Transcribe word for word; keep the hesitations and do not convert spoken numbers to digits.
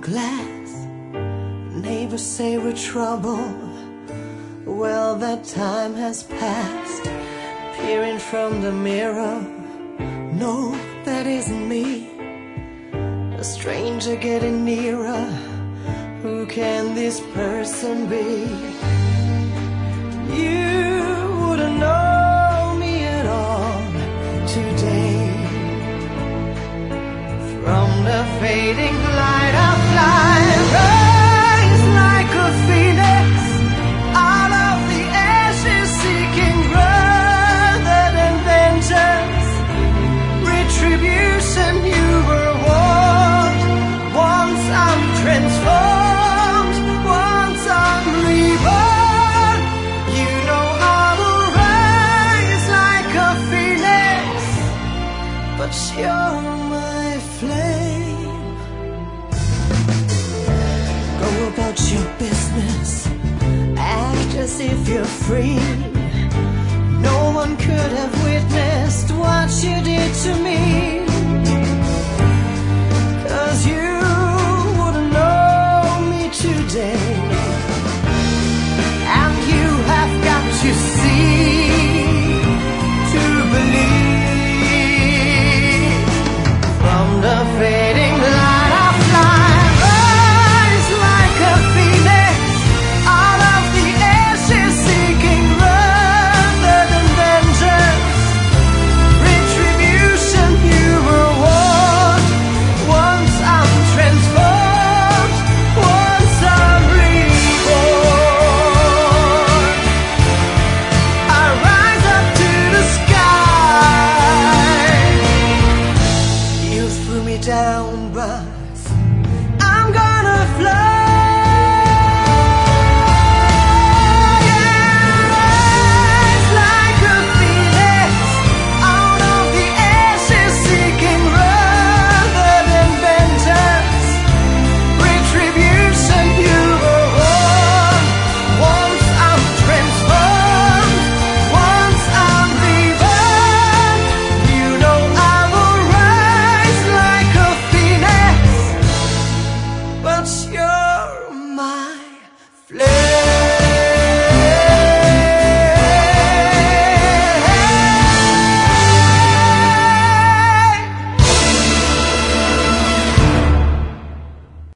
glass. Neighbors say we're trouble. Well, that time has passed. Peering from the mirror, no, that isn't me. A stranger getting nearer. Who can this person be? You wouldn't know me at all today. From the fading light I fly, rise like a phoenix out of the ashes, seeking rather than vengeance, retribution you were warned. Once I'm transformed, once I'm reborn, you know how to rise like a phoenix, but you're my flame. Go about your business, act as if you're free. No one could have witnessed what you did to me.